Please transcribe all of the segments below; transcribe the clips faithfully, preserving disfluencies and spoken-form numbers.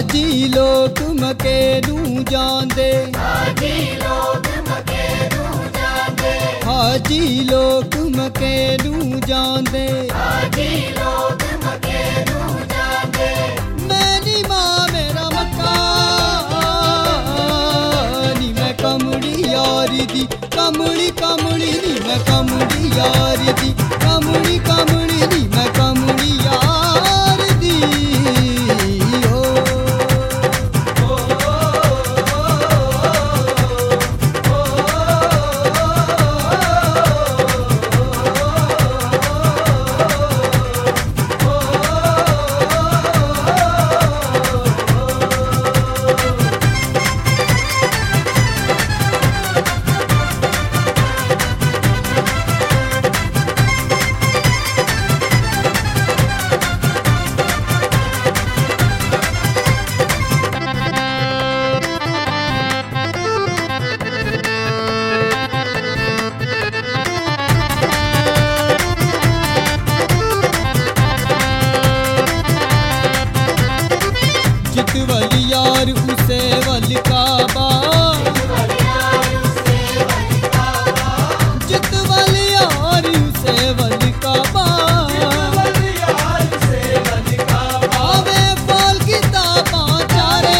हाजी लोग मके नू जांदे, हाजी लोग मके नू जांदे, हाजी लोग मके नू जांदे, हाजी लोग मके नू जांदे। मैनी मां मेरा मक्का नी मैं कमड़ी यारी दी, कमड़ी कमड़ी नी मैं कमड़ी यारी दी, कमड़ी कमड़ी नी मैं कमड़ी यार दी हो। जितवल यार उसे वल काबा, जितवल यार उसे वल काबा, आवे फल किताबा चारे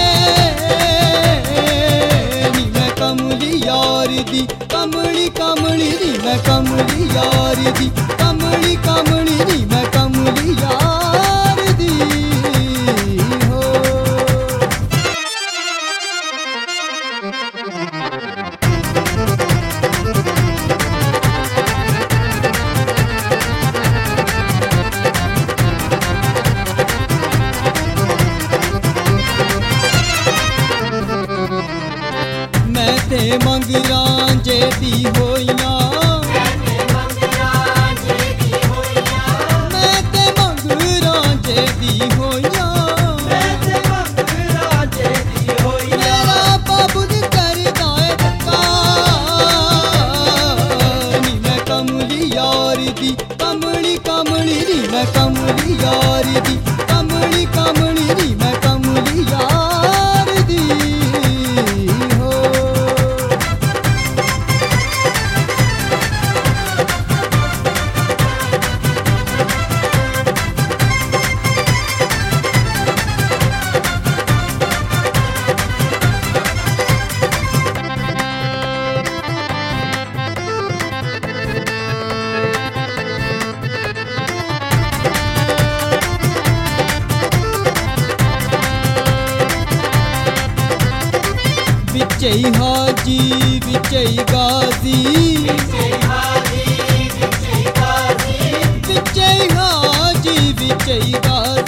नी मैं कमली यार दी, कमली कमली नी मैं कमली यार दी, कमली कमली नी मैं कमली यार दी हो। मैं ते मंग रांझे दी होइया, मैं मंग रांझे दी होइया, मैं ते मंग रांझे दी होइया, मैं ते मंग रांझे दी होइया। मेरा बाबुल करदा है धक्का नी मैं कमली यार दी, कमली कमली नी मैं कमली यार दी, कमली कमली नी मैं कमली यार दी हो। विचई हाजी विचई गाजी, विचई हाजी विचई गाजी, विचई हाजी विचई गाजी।